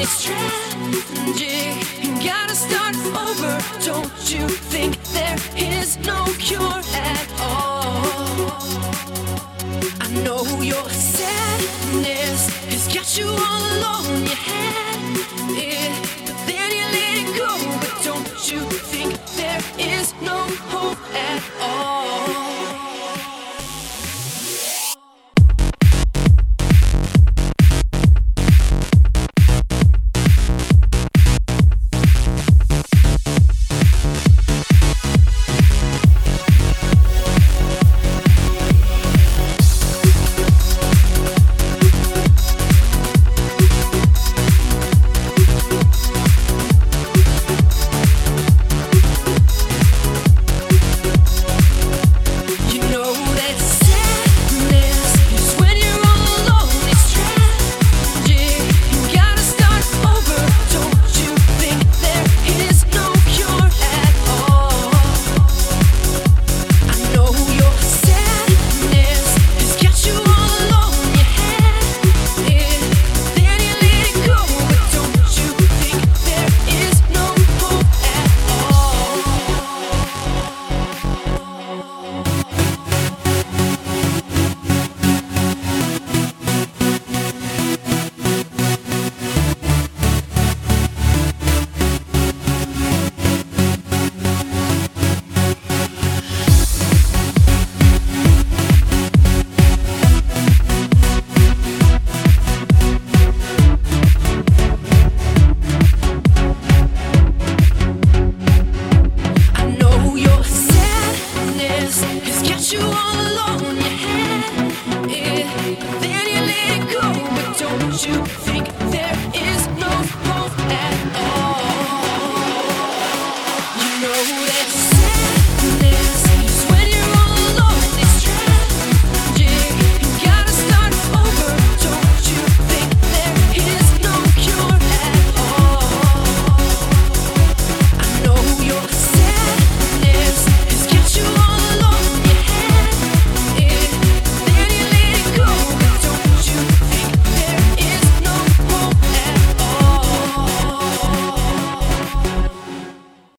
it's tragic. You gotta start over. Don't you think there is no cure at all? I know your sadness has got you all alone. You had it, but then you let it go. But don't you think there is no hope at all? You all alone, you had it, but then you let it go. But don't you